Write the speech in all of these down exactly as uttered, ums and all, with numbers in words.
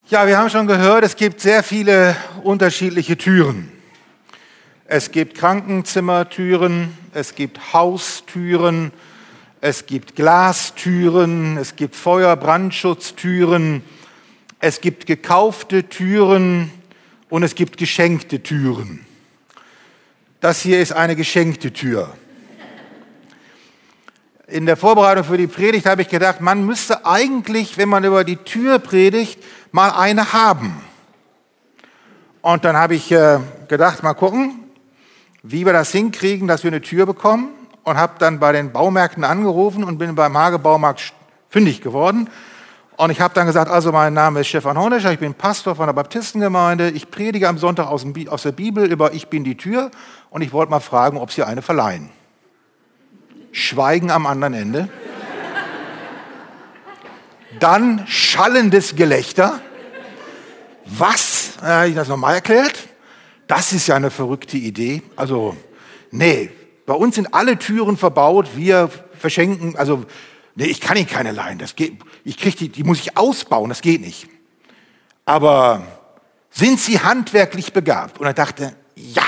Ja, wir haben schon gehört, es gibt sehr viele unterschiedliche Türen. Es gibt Krankenzimmertüren, es gibt Haustüren, es gibt Glastüren, es gibt Feuer-Brandschutztüren, es gibt gekaufte Türen und es gibt geschenkte Türen. Das hier ist eine geschenkte Tür. In der Vorbereitung für die Predigt habe ich gedacht, man müsste eigentlich, wenn man über die Tür predigt, mal eine haben. Und dann habe ich äh, gedacht, mal gucken, wie wir das hinkriegen, dass wir eine Tür bekommen. Und habe dann bei den Baumärkten angerufen und bin beim Hage-Baumarkt fündig geworden. Und ich habe dann gesagt, also mein Name ist Stefan Hornischer, ich bin Pastor von der Baptistengemeinde. Ich predige am Sonntag aus, dem, aus der Bibel über Ich bin die Tür. Und ich wollte mal fragen, ob Sie eine verleihen. Schweigen am anderen Ende. Dann schallendes Gelächter. Was? Äh, habe ich das nochmal erklärt? Das ist ja eine verrückte Idee. Also, nee, bei uns sind alle Türen verbaut. Wir verschenken, also, nee, ich kann Ihnen keine leihen. Das geht, ich krieg die, die muss ich ausbauen, das geht nicht. Aber sind Sie handwerklich begabt? Und er dachte, ja.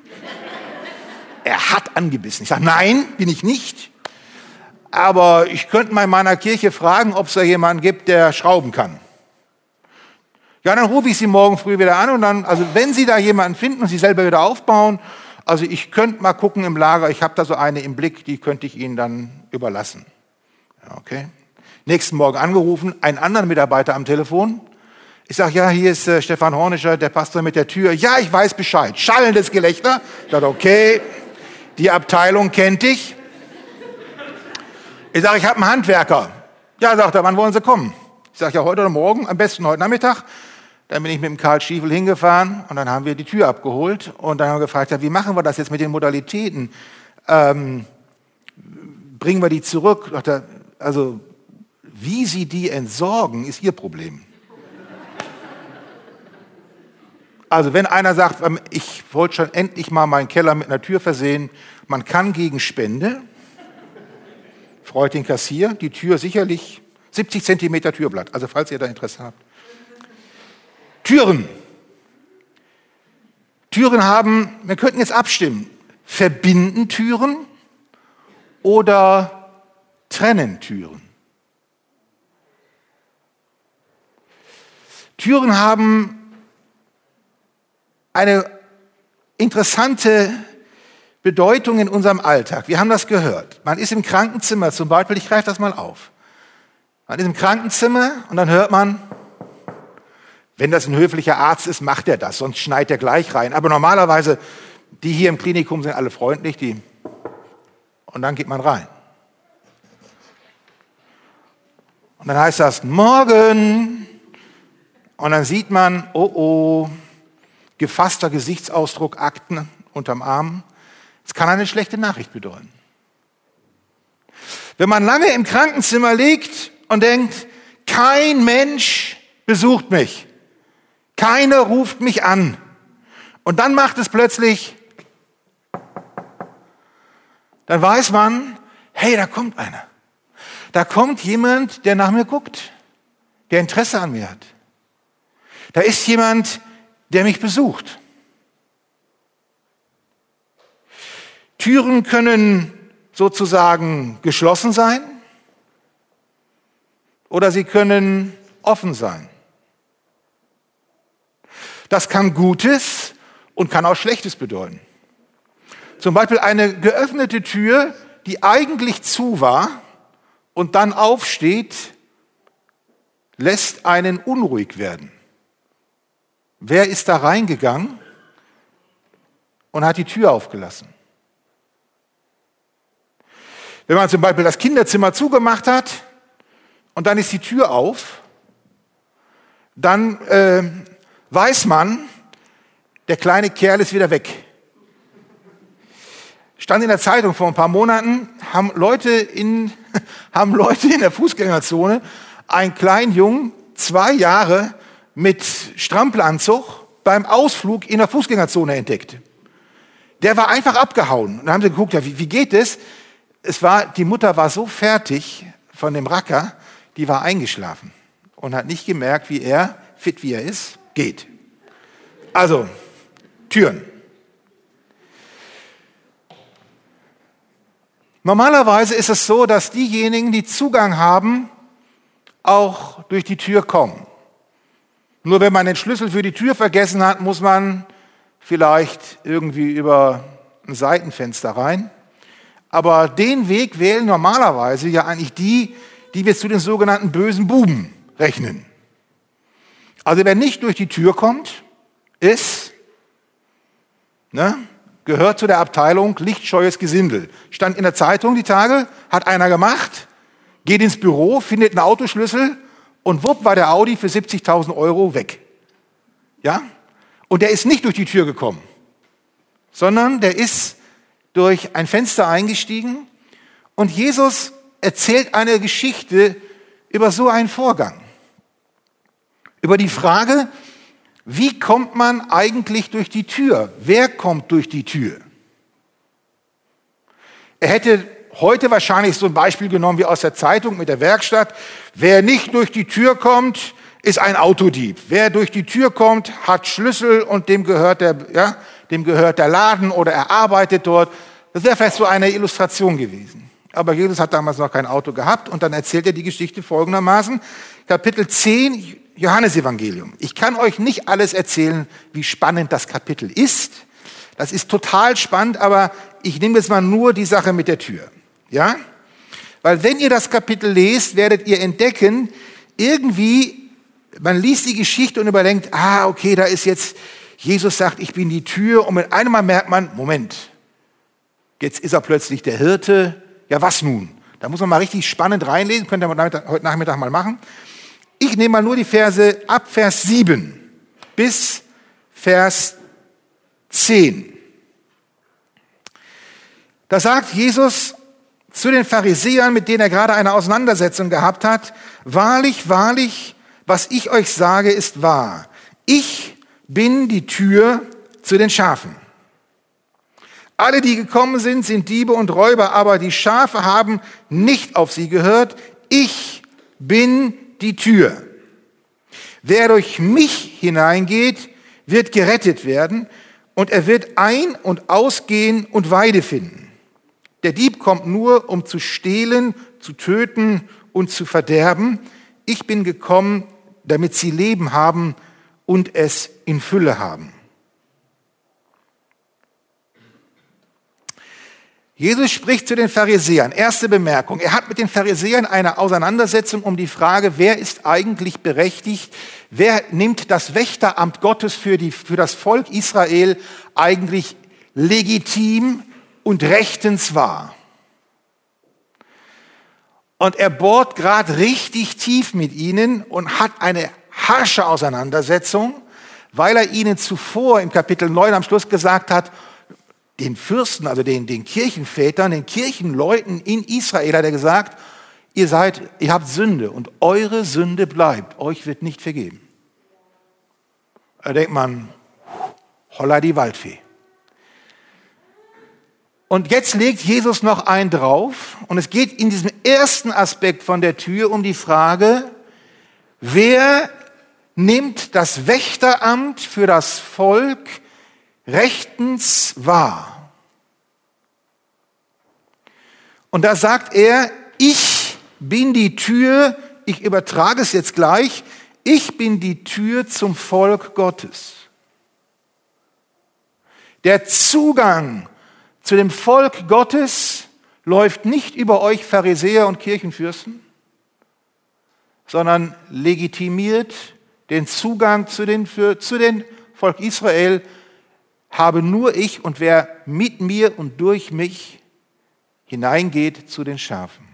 Er hat angebissen. Ich sage, nein, bin ich nicht. Aber ich könnte mal in meiner Kirche fragen, ob es da jemanden gibt, der schrauben kann. Ja, dann rufe ich Sie morgen früh wieder an und dann, also wenn Sie da jemanden finden und Sie selber wieder aufbauen, also ich könnte mal gucken im Lager, ich habe da so eine im Blick, die könnte ich Ihnen dann überlassen. Ja, okay. Nächsten Morgen angerufen, einen anderen Mitarbeiter am Telefon. Ich sage, ja, hier ist äh, Stefan Hornischer, der Pastor mit der Tür. Ja, ich weiß Bescheid. Schallendes Gelächter. Ich dachte, okay, die Abteilung kennt dich. Ich sage, ich habe einen Handwerker. Ja, sagt er, wann wollen Sie kommen? Ich sage, ja, heute oder morgen, am besten heute Nachmittag. Dann bin ich mit dem Karl Stiefel hingefahren und dann haben wir die Tür abgeholt und dann haben wir gefragt, ja, wie machen wir das jetzt mit den Modalitäten? Ähm, bringen wir die zurück? Er, also, wie Sie die entsorgen, ist Ihr Problem. Also, wenn einer sagt, ich wollte schon endlich mal meinen Keller mit einer Tür versehen, man kann gegen Spende, freut den Kassier, die Tür sicherlich siebzig Zentimeter Türblatt, also falls ihr da Interesse habt. Türen. Türen haben, wir könnten jetzt abstimmen, verbinden Türen oder trennen Türen. Türen haben eine interessante Bedeutung in unserem Alltag. Wir haben das gehört. Man ist im Krankenzimmer zum Beispiel, ich greife das mal auf. Man ist im Krankenzimmer und dann hört man, wenn das ein höflicher Arzt ist, macht er das, sonst schneit er gleich rein. Aber normalerweise, die hier im Klinikum sind alle freundlich, die und dann geht man rein. Und dann heißt das, morgen. Und dann sieht man, oh oh, gefasster Gesichtsausdruck, Akten unterm Arm. Das kann eine schlechte Nachricht bedeuten. Wenn man lange im Krankenzimmer liegt und denkt, kein Mensch besucht mich, keiner ruft mich an. Und dann macht es plötzlich, dann weiß man, hey, da kommt einer. Da kommt jemand, der nach mir guckt, der Interesse an mir hat. Da ist jemand, der mich besucht. Türen können sozusagen geschlossen sein oder sie können offen sein. Das kann Gutes und kann auch Schlechtes bedeuten. Zum Beispiel eine geöffnete Tür, die eigentlich zu war und dann aufsteht, lässt einen unruhig werden. Wer ist da reingegangen und hat die Tür aufgelassen? Wenn man zum Beispiel das Kinderzimmer zugemacht hat und dann ist die Tür auf, dann äh, weiß man, der kleine Kerl ist wieder weg. Stand in der Zeitung vor ein paar Monaten, haben Leute in, haben Leute in der Fußgängerzone einen kleinen Jungen, zwei Jahre, mit Strampelanzug beim Ausflug in der Fußgängerzone entdeckt. Der war einfach abgehauen. Und dann haben sie geguckt, ja, wie, wie geht es? Es war, die Mutter war so fertig von dem Racker, die war eingeschlafen und hat nicht gemerkt, wie er fit wie er ist, geht. Also, Türen. Normalerweise ist es so, dass diejenigen, die Zugang haben, auch durch die Tür kommen. Nur wenn man den Schlüssel für die Tür vergessen hat, muss man vielleicht irgendwie über ein Seitenfenster rein. Aber den Weg wählen normalerweise ja eigentlich die, die wir zu den sogenannten bösen Buben rechnen. Also wer nicht durch die Tür kommt, ist, ne, gehört zu der Abteilung lichtscheues Gesindel. Stand in der Zeitung die Tage, hat einer gemacht, geht ins Büro, findet einen Autoschlüssel und wupp war der Audi für siebzigtausend Euro weg. Ja? Und der ist nicht durch die Tür gekommen, sondern der ist durch ein Fenster eingestiegen und Jesus erzählt eine Geschichte über so einen Vorgang. Über die Frage, wie kommt man eigentlich durch die Tür? Wer kommt durch die Tür? Er hätte heute wahrscheinlich so ein Beispiel genommen wie aus der Zeitung mit der Werkstatt. Wer nicht durch die Tür kommt, ist ein Autodieb. Wer durch die Tür kommt, hat Schlüssel und dem gehört der, ja, dem gehört der Laden oder er arbeitet dort. Das wäre vielleicht so eine Illustration gewesen. Aber Jesus hat damals noch kein Auto gehabt und dann erzählt er die Geschichte folgendermaßen. Kapitel zehn, Johannesevangelium. Ich kann euch nicht alles erzählen, wie spannend das Kapitel ist. Das ist total spannend, aber ich nehme jetzt mal nur die Sache mit der Tür. Ja? Weil wenn ihr das Kapitel lest, werdet ihr entdecken, irgendwie, man liest die Geschichte und überdenkt, ah, okay, da ist jetzt, Jesus sagt, ich bin die Tür und mit einem Mal merkt man, Moment, jetzt ist er plötzlich der Hirte. Ja, was nun? Da muss man mal richtig spannend reinlesen, könnt ihr heute Nachmittag mal machen. Ich nehme mal nur die Verse ab Vers sieben bis Vers zehn. Da sagt Jesus zu den Pharisäern, mit denen er gerade eine Auseinandersetzung gehabt hat, wahrlich, wahrlich, was ich euch sage, ist wahr. Ich bin die Tür zu den Schafen. Alle, die gekommen sind, sind Diebe und Räuber, aber die Schafe haben nicht auf sie gehört. Ich bin die Tür. Wer durch mich hineingeht, wird gerettet werden und er wird ein- und ausgehen und Weide finden. Der Dieb kommt nur, um zu stehlen, zu töten und zu verderben. Ich bin gekommen, damit sie Leben haben und es in Fülle haben. Jesus spricht zu den Pharisäern. Erste Bemerkung. Er hat mit den Pharisäern eine Auseinandersetzung um die Frage, wer ist eigentlich berechtigt, wer nimmt das Wächteramt Gottes für, die, für das Volk Israel eigentlich legitim und rechtens wahr. Und er bohrt gerade richtig tief mit ihnen und hat eine harsche Auseinandersetzung, weil er ihnen zuvor im Kapitel neun am Schluss gesagt hat, den Fürsten, also den, den Kirchenvätern, den Kirchenleuten in Israel hat er gesagt, ihr seid, ihr habt Sünde und eure Sünde bleibt, euch wird nicht vergeben. Da denkt man, holla die Waldfee. Und jetzt legt Jesus noch einen drauf und es geht in diesem ersten Aspekt von der Tür um die Frage, wer nimmt das Wächteramt für das Volk rechtens wahr? Und da sagt er, ich bin die Tür, ich übertrage es jetzt gleich, ich bin die Tür zum Volk Gottes. Der Zugang zu dem Volk Gottes läuft nicht über euch Pharisäer und Kirchenfürsten, sondern legitimiert den Zugang zu den, für, zu den Volk Israel habe nur ich und wer mit mir und durch mich hineingeht zu den Schafen.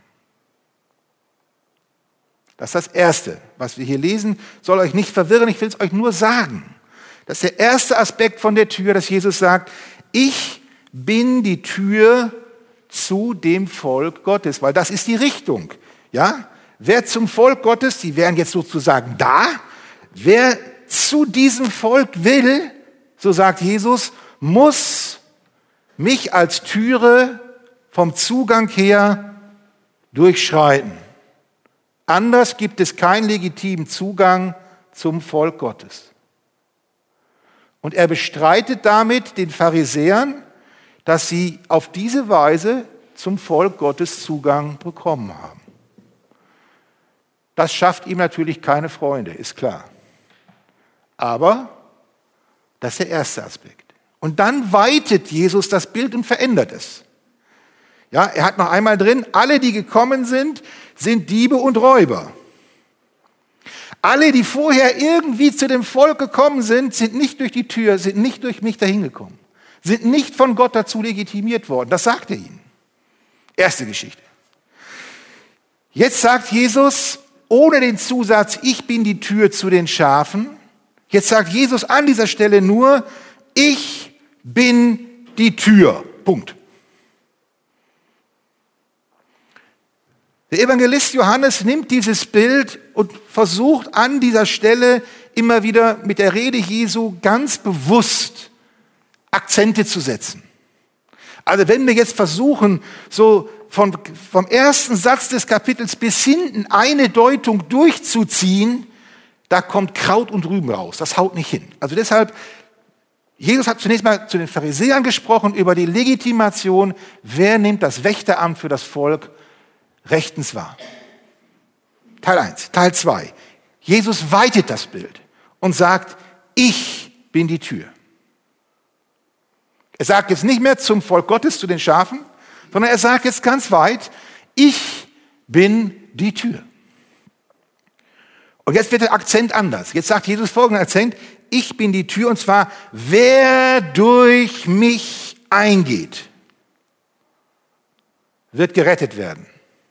Das ist das Erste, was wir hier lesen, soll euch nicht verwirren, ich will es euch nur sagen. Das ist der erste Aspekt von der Tür, dass Jesus sagt, ich bin die Tür zu dem Volk Gottes, weil das ist die Richtung. Ja? Wer zum Volk Gottes, die wären jetzt sozusagen da, wer zu diesem Volk will, so sagt Jesus, muss mich als Türe vom Zugang her durchschreiten. Anders gibt es keinen legitimen Zugang zum Volk Gottes. Und er bestreitet damit den Pharisäern, dass sie auf diese Weise zum Volk Gottes Zugang bekommen haben. Das schafft ihm natürlich keine Freunde, ist klar. Aber das ist der erste Aspekt. Und dann weitet Jesus das Bild und verändert es. Ja, er hat noch einmal drin, alle, die gekommen sind, sind Diebe und Räuber. Alle, die vorher irgendwie zu dem Volk gekommen sind, sind nicht durch die Tür, sind nicht durch mich dahin gekommen, sind nicht von Gott dazu legitimiert worden. Das sagt er ihnen. Erste Geschichte. Jetzt sagt Jesus, ohne den Zusatz, ich bin die Tür zu den Schafen, jetzt sagt Jesus an dieser Stelle nur, ich bin die Tür. Punkt. Der Evangelist Johannes nimmt dieses Bild und versucht an dieser Stelle immer wieder mit der Rede Jesu ganz bewusst Akzente zu setzen. Also wenn wir jetzt versuchen, so von, vom ersten Satz des Kapitels bis hinten eine Deutung durchzuziehen, da kommt Kraut und Rüben raus. Das haut nicht hin. Also deshalb, Jesus hat zunächst mal zu den Pharisäern gesprochen über die Legitimation. Wer nimmt das Wächteramt für das Volk rechtens wahr? Teil eins. Teil zwei. Jesus weitet das Bild und sagt, ich bin die Tür. Er sagt jetzt nicht mehr zum Volk Gottes, zu den Schafen, sondern er sagt jetzt ganz weit, ich bin die Tür. Und jetzt wird der Akzent anders. Jetzt sagt Jesus folgenden Akzent, ich bin die Tür, und zwar, wer durch mich eingeht, wird gerettet werden.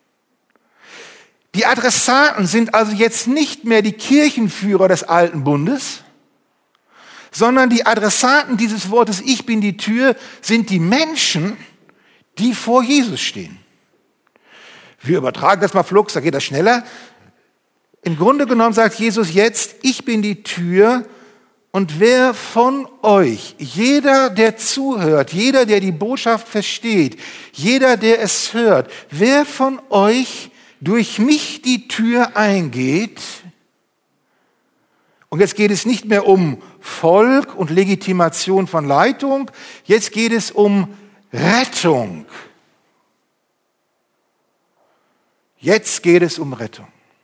Die Adressaten sind also jetzt nicht mehr die Kirchenführer des alten Bundes, sondern die Adressaten dieses Wortes, ich bin die Tür, sind die Menschen, die vor Jesus stehen. Wir übertragen das mal flugs, da geht das schneller. Im Grunde genommen sagt Jesus jetzt, ich bin die Tür, und wer von euch, jeder, der zuhört, jeder, der die Botschaft versteht, jeder, der es hört, wer von euch durch mich die Tür eingeht, und jetzt geht es nicht mehr um Volk und Legitimation von Leitung, jetzt geht es um Rettung. Jetzt geht es um Rettung.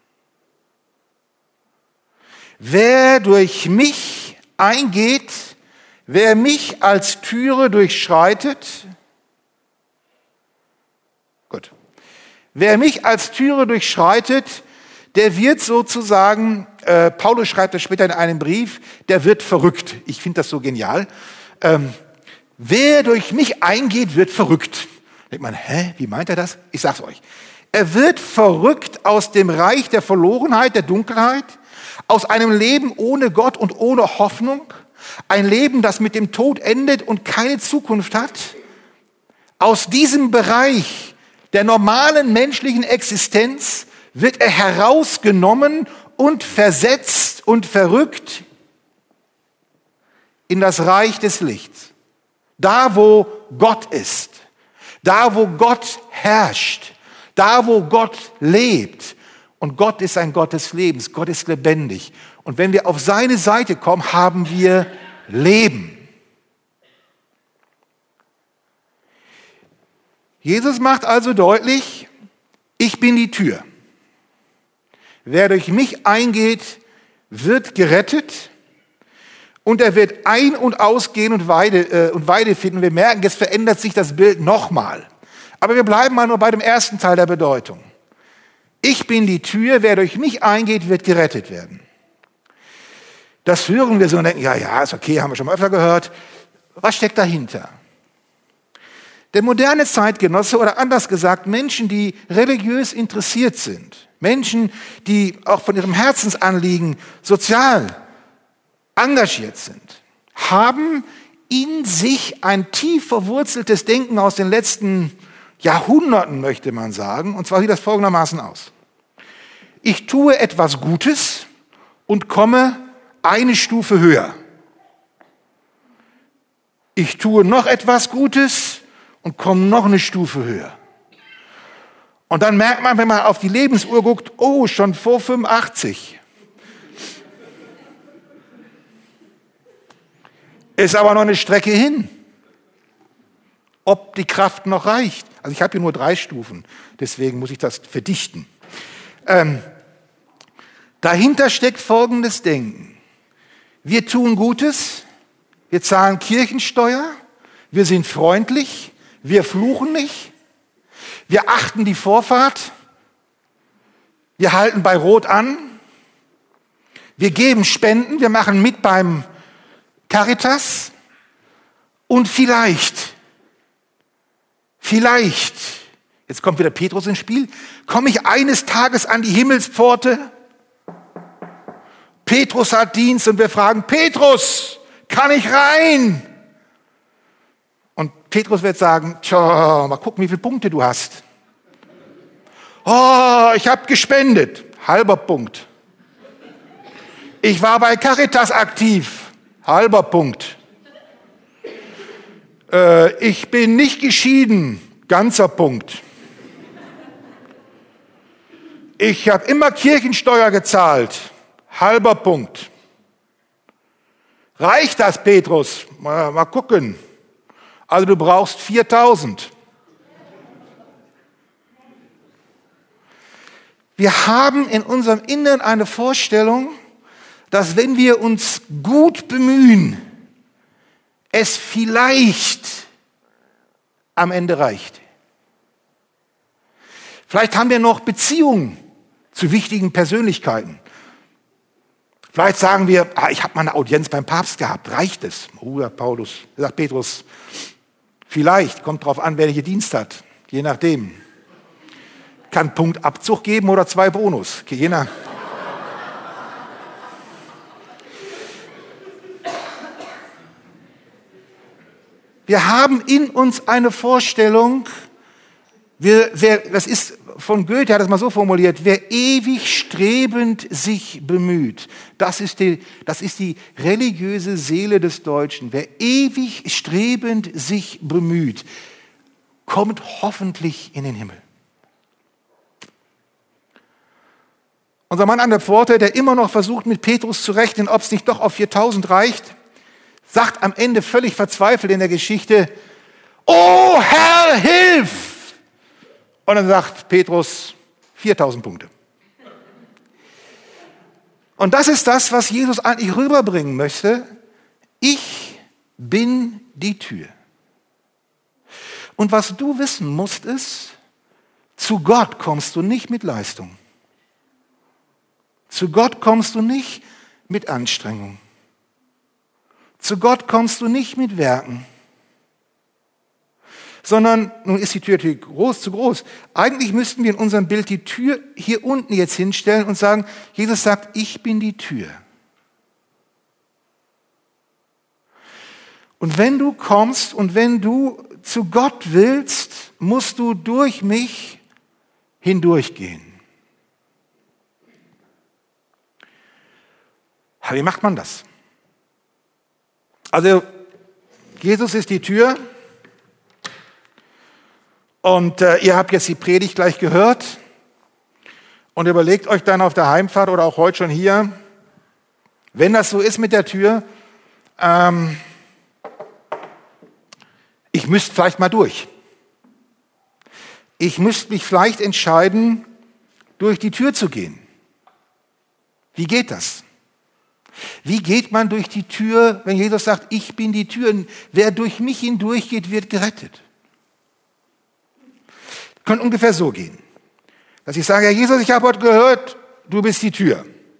Wer durch mich eingeht, wer mich als Türe durchschreitet, gut, wer mich als Türe durchschreitet, der wird sozusagen, äh, Paulus schreibt das später in einem Brief, der wird verrückt. Ich finde das so genial. Ähm, wer durch mich eingeht, wird verrückt. Da denkt man, hä, wie meint er das? Ich sag's euch. Er wird verrückt aus dem Reich der Verlorenheit, der Dunkelheit, aus einem Leben ohne Gott und ohne Hoffnung, ein Leben, das mit dem Tod endet und keine Zukunft hat. Aus diesem Bereich der normalen menschlichen Existenz wird er herausgenommen und versetzt und verrückt in das Reich des Lichts. Da, wo Gott ist, da, wo Gott herrscht, da, wo Gott lebt. Und Gott ist ein Gott des Lebens, Gott ist lebendig. Und wenn wir auf seine Seite kommen, haben wir Leben. Jesus macht also deutlich, ich bin die Tür. Wer durch mich eingeht, wird gerettet, und er wird ein- und ausgehen und Weide, äh, und Weide finden. Wir merken, jetzt verändert sich das Bild nochmal. Aber wir bleiben mal nur bei dem ersten Teil der Bedeutung. Ich bin die Tür, wer durch mich eingeht, wird gerettet werden. Das hören wir so und denken, ja, ja, ist okay, haben wir schon mal öfter gehört. Was steckt dahinter? Der moderne Zeitgenosse, oder anders gesagt, Menschen, die religiös interessiert sind, Menschen, die auch von ihrem Herzensanliegen sozial engagiert sind, haben in sich ein tief verwurzeltes Denken aus den letzten Jahrhunderten, möchte man sagen. Und zwar sieht das folgendermaßen aus. Ich tue etwas Gutes und komme eine Stufe höher. Ich tue noch etwas Gutes und komme noch eine Stufe höher. Und dann merkt man, wenn man auf die Lebensuhr guckt, oh, schon vor fünfundachtzig. Ist aber noch eine Strecke hin. Ob die Kraft noch reicht. Also ich habe hier nur drei Stufen, deswegen muss ich das verdichten. Ähm, dahinter steckt folgendes Denken. Wir tun Gutes, wir zahlen Kirchensteuer, wir sind freundlich, wir fluchen nicht, wir achten die Vorfahrt, wir halten bei Rot an, wir geben Spenden, wir machen mit beim Caritas und vielleicht, vielleicht, jetzt kommt wieder Petrus ins Spiel, komme ich eines Tages an die Himmelspforte. Petrus hat Dienst und wir fragen, Petrus, kann ich rein? Und Petrus wird sagen, tja, mal gucken, wie viele Punkte du hast. Oh, ich habe gespendet, halber Punkt. Ich war bei Caritas aktiv, halber Punkt. Äh, ich bin nicht geschieden, ganzer Punkt. Ich habe immer Kirchensteuer gezahlt, halber Punkt. Reicht das, Petrus? Mal, mal gucken. Also du brauchst viertausend. Wir haben in unserem Inneren eine Vorstellung, dass wenn wir uns gut bemühen, es vielleicht am Ende reicht. Vielleicht haben wir noch Beziehungen zu wichtigen Persönlichkeiten. Vielleicht sagen wir, ah, ich habe mal eine Audienz beim Papst gehabt, reicht es? Oh, Herr Paulus, sagt Petrus, vielleicht, kommt drauf an, wer hier Dienst hat, je nachdem. Kann Punktabzug geben oder zwei Bonus, okay, je nach. Wir haben in uns eine Vorstellung, wir, wer, das ist von Goethe, hat das mal so formuliert, wer ewig strebend sich bemüht, das ist, die, das ist die religiöse Seele des Deutschen, wer ewig strebend sich bemüht, kommt hoffentlich in den Himmel. Unser Mann an der Pforte, der immer noch versucht, mit Petrus zu rechnen, ob es nicht doch auf viertausend reicht, sagt am Ende völlig verzweifelt in der Geschichte, oh Herr, hilf! Und dann sagt Petrus, viertausend Punkte. Und das ist das, was Jesus eigentlich rüberbringen möchte. Ich bin die Tür. Und was du wissen musst, ist, zu Gott kommst du nicht mit Leistung. Zu Gott kommst du nicht mit Anstrengung. Zu Gott kommst du nicht mit Werken. Sondern, nun ist die Tür natürlich groß, zu groß. Eigentlich müssten wir in unserem Bild die Tür hier unten jetzt hinstellen und sagen, Jesus sagt, ich bin die Tür. Und wenn du kommst und wenn du zu Gott willst, musst du durch mich hindurchgehen. Wie macht man das? Also, Jesus ist die Tür. Und äh, ihr habt jetzt die Predigt gleich gehört und überlegt euch dann auf der Heimfahrt oder auch heute schon hier, wenn das so ist mit der Tür, ähm, ich müsste vielleicht mal durch. Ich müsste mich vielleicht entscheiden, durch die Tür zu gehen. Wie geht das? Wie geht man durch die Tür, wenn Jesus sagt, ich bin die Tür, wer durch mich hindurchgeht, wird gerettet? Könnte ungefähr so gehen, dass ich sage, Herr Jesus, ich habe heute gehört, du bist die Tür.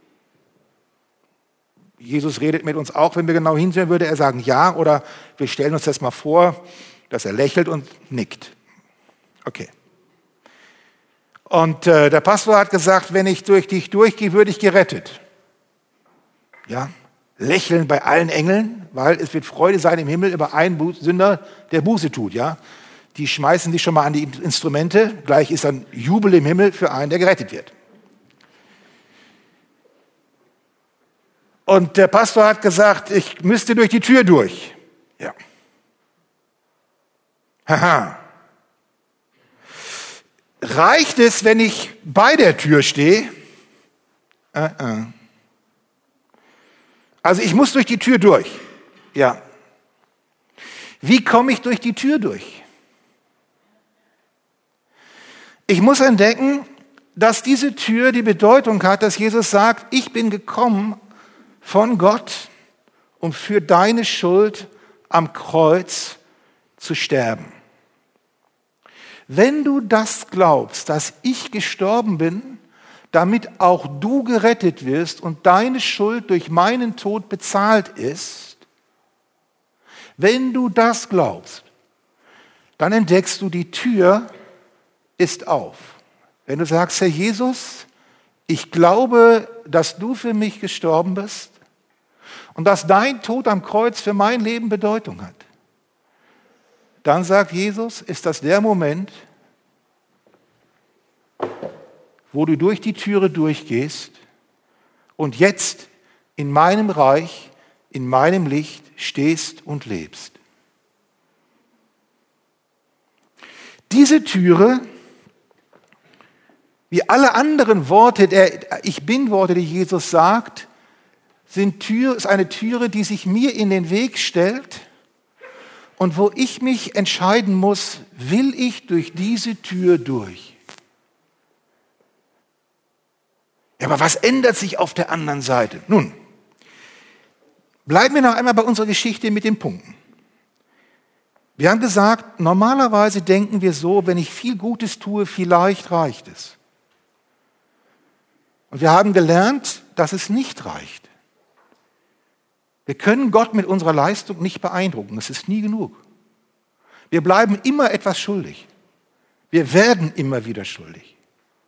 Jesus redet mit uns auch, wenn wir genau hinsehen, würde er sagen ja, oder wir stellen uns das mal vor, dass er lächelt und nickt. Okay. Und äh, der Pastor hat gesagt, wenn ich durch dich durchgehe, würde ich gerettet. Ja, lächeln bei allen Engeln, weil es wird Freude sein im Himmel über einen Sünder, der Buße tut, ja. Die schmeißen sich schon mal an die Instrumente, gleich ist dann Jubel im Himmel für einen, der gerettet wird. Und der Pastor hat gesagt, ich müsste durch die Tür durch. Ja. Haha. Reicht es, wenn ich bei der Tür stehe? Uh-uh. Also ich muss durch die Tür durch. Ja, Wie komme ich durch die Tür durch? Ich muss entdecken, dass diese Tür die Bedeutung hat, dass Jesus sagt, ich bin gekommen von Gott, um für deine Schuld am Kreuz zu sterben. Wenn du das glaubst, dass ich gestorben bin, damit auch du gerettet wirst und deine Schuld durch meinen Tod bezahlt ist, wenn du das glaubst, dann entdeckst du, die Tür ist auf. Wenn du sagst, Herr Jesus, ich glaube, dass du für mich gestorben bist und dass dein Tod am Kreuz für mein Leben Bedeutung hat, dann sagt Jesus, ist das der Moment, wo du durch die Türe durchgehst und jetzt in meinem Reich, in meinem Licht stehst und lebst. Diese Türe, wie alle anderen Worte, der Ich Bin-Worte, die Jesus sagt, sind Tür, ist eine Türe, die sich mir in den Weg stellt und wo ich mich entscheiden muss, will ich durch diese Tür durch? Ja, aber was ändert sich auf der anderen Seite? Nun, bleiben wir noch einmal bei unserer Geschichte mit den Punkten. Wir haben gesagt, normalerweise denken wir so, wenn ich viel Gutes tue, vielleicht reicht es. Und wir haben gelernt, dass es nicht reicht. Wir können Gott mit unserer Leistung nicht beeindrucken. Es ist nie genug. Wir bleiben immer etwas schuldig. Wir werden immer wieder schuldig.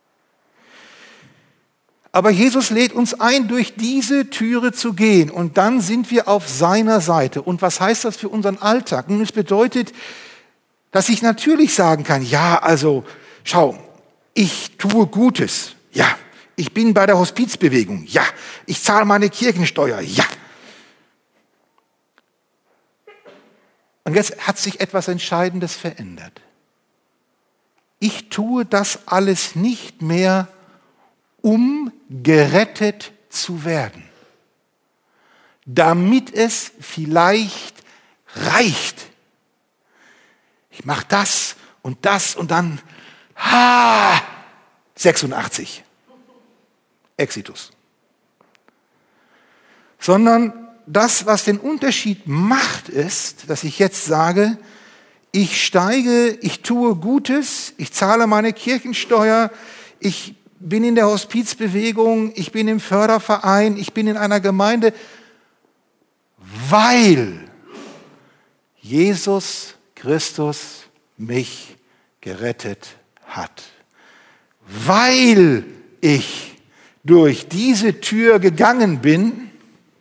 Aber Jesus lädt uns ein, durch diese Türe zu gehen und dann sind wir auf seiner Seite. Und was heißt das für unseren Alltag? Nun, es bedeutet, dass ich natürlich sagen kann, ja, also, schau, ich tue Gutes, ja, ich bin bei der Hospizbewegung, ja, ich zahle meine Kirchensteuer, ja. Und jetzt hat sich etwas Entscheidendes verändert. Ich tue das alles nicht mehr, um gerettet zu werden, damit es vielleicht reicht. Ich mache das und das und dann, ha, sechsundachtzig, Exitus. Sondern das, was den Unterschied macht, ist, dass ich jetzt sage, ich steige, ich tue Gutes, ich zahle meine Kirchensteuer, ich bin in der Hospizbewegung, ich bin im Förderverein, ich bin in einer Gemeinde, weil Jesus Christus mich gerettet hat. Weil ich durch diese Tür gegangen bin,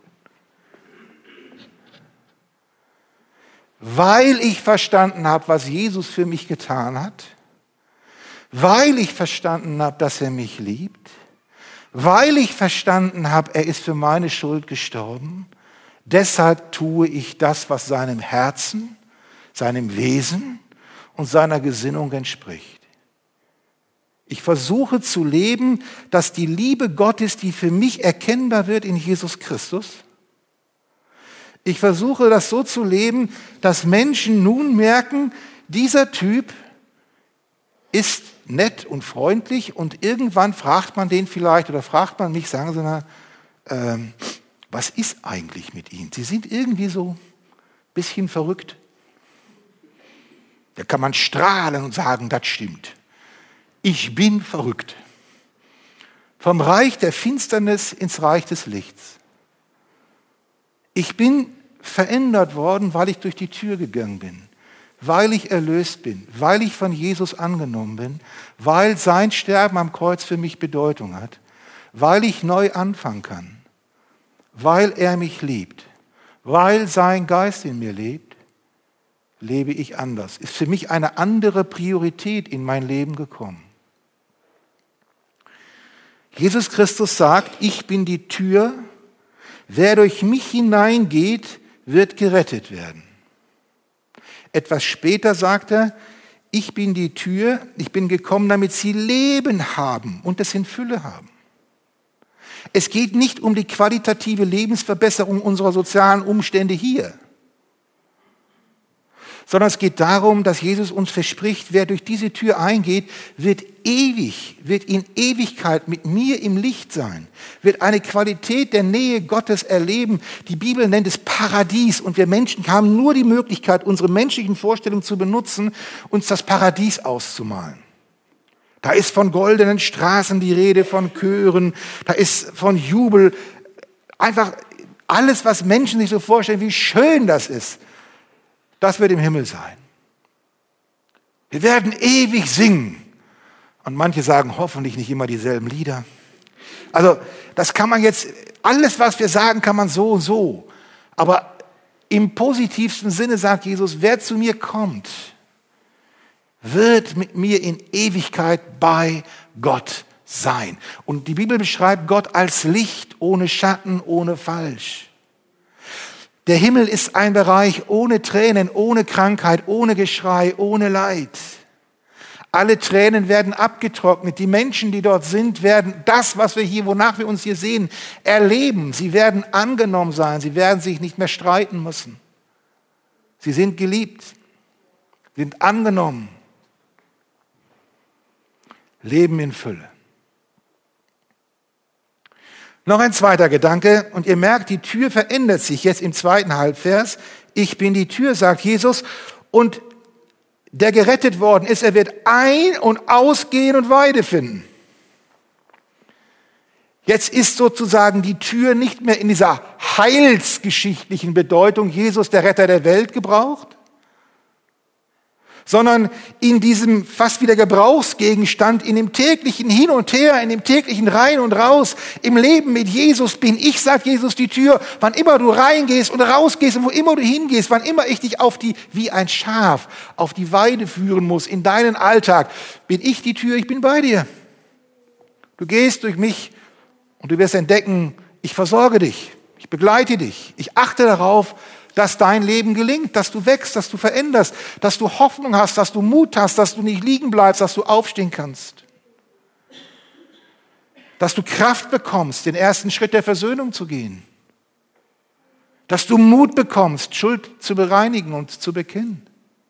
weil ich verstanden habe, was Jesus für mich getan hat, weil ich verstanden habe, dass er mich liebt, weil ich verstanden habe, er ist für meine Schuld gestorben, deshalb tue ich das, was seinem Herzen, seinem Wesen und seiner Gesinnung entspricht. Ich versuche zu leben, dass die Liebe Gottes, die für mich erkennbar wird in Jesus Christus, ich versuche das so zu leben, dass Menschen nun merken, dieser Typ ist nett und freundlich und irgendwann fragt man den vielleicht oder fragt man mich, sagen Sie mal, ähm, was ist eigentlich mit Ihnen? Sie sind irgendwie so ein bisschen verrückt. Da kann man strahlen und sagen, das stimmt. Ich bin verrückt. Vom Reich der Finsternis ins Reich des Lichts. Ich bin verändert worden, weil ich durch die Tür gegangen bin. Weil ich erlöst bin, weil ich von Jesus angenommen bin, weil sein Sterben am Kreuz für mich Bedeutung hat, weil ich neu anfangen kann, weil er mich liebt, weil sein Geist in mir lebt, lebe ich anders. Ist für mich eine andere Priorität in mein Leben gekommen. Jesus Christus sagt, ich bin die Tür, wer durch mich hineingeht, wird gerettet werden. Etwas später sagt er, ich bin die Tür, ich bin gekommen, damit sie Leben haben und es in Fülle haben. Es geht nicht um die qualitative Lebensverbesserung unserer sozialen Umstände hier, sondern es geht darum, dass Jesus uns verspricht, wer durch diese Tür eingeht, wird ewig, wird in Ewigkeit mit mir im Licht sein, wird eine Qualität der Nähe Gottes erleben. Die Bibel nennt es Paradies und wir Menschen haben nur die Möglichkeit, unsere menschlichen Vorstellungen zu benutzen, uns das Paradies auszumalen. Da ist von goldenen Straßen die Rede, von Chören, da ist von Jubel, einfach alles, was Menschen sich so vorstellen, wie schön das ist. Das wird im Himmel sein. Wir werden ewig singen. Und manche sagen hoffentlich nicht immer dieselben Lieder. Also das kann man jetzt, alles was wir sagen, kann man so und so. Aber im positivsten Sinne sagt Jesus, wer zu mir kommt, wird mit mir in Ewigkeit bei Gott sein. Und die Bibel beschreibt Gott als Licht, ohne Schatten, ohne Falsch. Der Himmel ist ein Bereich ohne Tränen, ohne Krankheit, ohne Geschrei, ohne Leid. Alle Tränen werden abgetrocknet. Die Menschen, die dort sind, werden das, was wir hier, wonach wir uns hier sehen, erleben. Sie werden angenommen sein. Sie werden sich nicht mehr streiten müssen. Sie sind geliebt, sind angenommen, leben in Fülle. Noch ein zweiter Gedanke, und ihr merkt, die Tür verändert sich jetzt im zweiten Halbvers. Ich bin die Tür, sagt Jesus, und der gerettet worden ist, er wird ein- und ausgehen und Weide finden. Jetzt ist sozusagen die Tür nicht mehr in dieser heilsgeschichtlichen Bedeutung, Jesus, der Retter der Welt, gebraucht, sondern in diesem fast wieder Gebrauchsgegenstand, in dem täglichen Hin und Her, in dem täglichen Rein und Raus, im Leben mit Jesus bin ich, sagt Jesus, die Tür. Wann immer du reingehst und rausgehst und wo immer du hingehst, wann immer ich dich auf die, wie ein Schaf, auf die Weide führen muss, in deinen Alltag, bin ich die Tür, ich bin bei dir. Du gehst durch mich und du wirst entdecken, ich versorge dich, ich begleite dich, ich achte darauf, dass dein Leben gelingt, dass du wächst, dass du veränderst, dass du Hoffnung hast, dass du Mut hast, dass du nicht liegen bleibst, dass du aufstehen kannst. Dass du Kraft bekommst, den ersten Schritt der Versöhnung zu gehen. Dass du Mut bekommst, Schuld zu bereinigen und zu bekennen.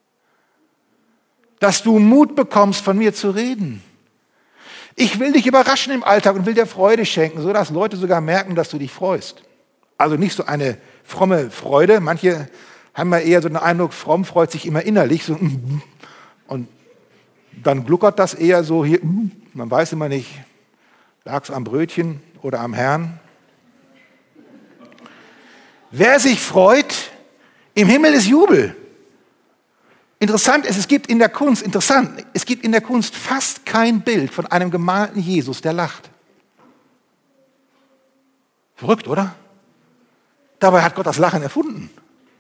Dass du Mut bekommst, von mir zu reden. Ich will dich überraschen im Alltag und will dir Freude schenken, sodass Leute sogar merken, dass du dich freust. Also nicht so eine fromme Freude. Manche haben ja eher so den Eindruck, fromm freut sich immer innerlich. So, und dann gluckert das eher so hier. Man weiß immer nicht, lag es am Brötchen oder am Herrn. Wer sich freut, im Himmel ist Jubel. Interessant ist, es gibt in der Kunst, interessant, es gibt in der Kunst fast kein Bild von einem gemalten Jesus, der lacht. Verrückt, oder? Dabei hat Gott das Lachen erfunden.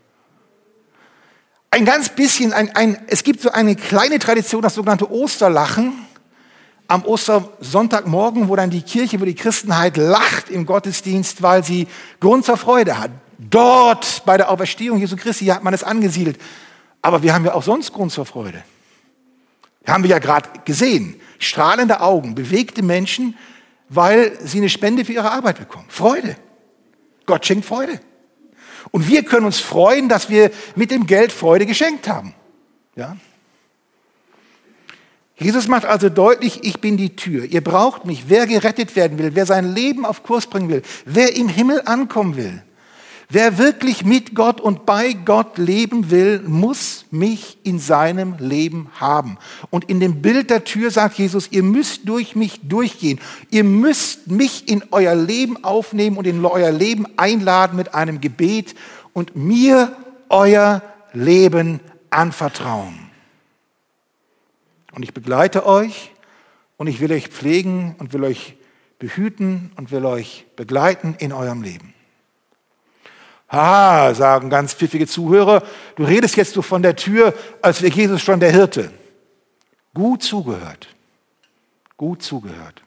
Ein ganz bisschen, ein, ein, es gibt so eine kleine Tradition, das sogenannte Osterlachen. Am Ostersonntagmorgen, wo dann die Kirche, wo die Christenheit lacht im Gottesdienst, weil sie Grund zur Freude hat. Dort bei der Auferstehung Jesu Christi hat man es angesiedelt. Aber wir haben ja auch sonst Grund zur Freude. Wir haben wir ja gerade gesehen. Strahlende Augen, bewegte Menschen, weil sie eine Spende für ihre Arbeit bekommen. Freude. Gott schenkt Freude. Und wir können uns freuen, dass wir mit dem Geld Freude geschenkt haben. Ja? Jesus macht also deutlich, ich bin die Tür. Ihr braucht mich. Wer gerettet werden will, wer sein Leben auf Kurs bringen will, wer im Himmel ankommen will, wer wirklich mit Gott und bei Gott leben will, muss mich in seinem Leben haben. Und in dem Bild der Tür sagt Jesus, ihr müsst durch mich durchgehen. Ihr müsst mich in euer Leben aufnehmen und in euer Leben einladen mit einem Gebet und mir euer Leben anvertrauen. Und ich begleite euch und ich will euch pflegen und will euch behüten und will euch begleiten in eurem Leben. Ha, sagen ganz pfiffige Zuhörer, du redest jetzt so von der Tür, als wäre Jesus schon der Hirte. Gut zugehört. Gut zugehört.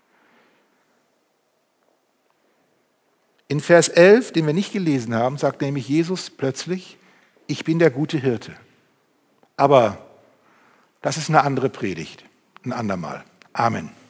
In Vers elf, den wir nicht gelesen haben, sagt nämlich Jesus plötzlich, ich bin der gute Hirte. Aber das ist eine andere Predigt, ein andermal. Amen.